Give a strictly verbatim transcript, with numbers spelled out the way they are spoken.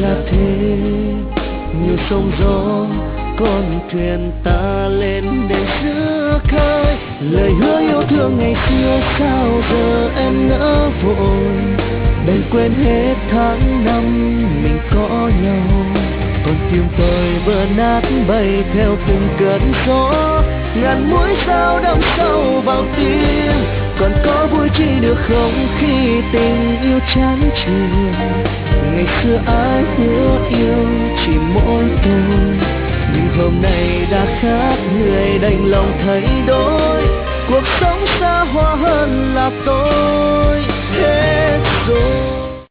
là thế, như sóng gió con thuyền ta lên đến giữa khơi. Lời hứa yêu thương ngày xưa sao giờ em nỡ vội, đành quên hết tháng năm mình có nhau. Còn tim tôi vỡ nát bay theo từng cơn gió, ngàn mũi sao đâm sâu vào tim. Còn có vui chi được không khi tình yêu chán chường. Ngày xưa ai hứa yêu chỉ mỗi tôi, nhưng hôm nay đã khác người đành lòng thay đổi. Cuộc sống xa hoa hơn là tôi hết rồi.